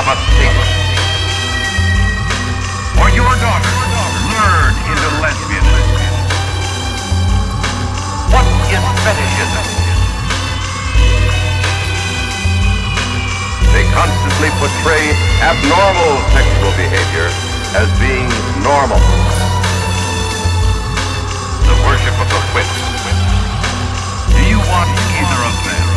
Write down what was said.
must take it. Or your daughter lured into lesbianism. What is fetishism? They constantly portray abnormal sexual behavior as being normal. The worship of the whip. Do you want either of them?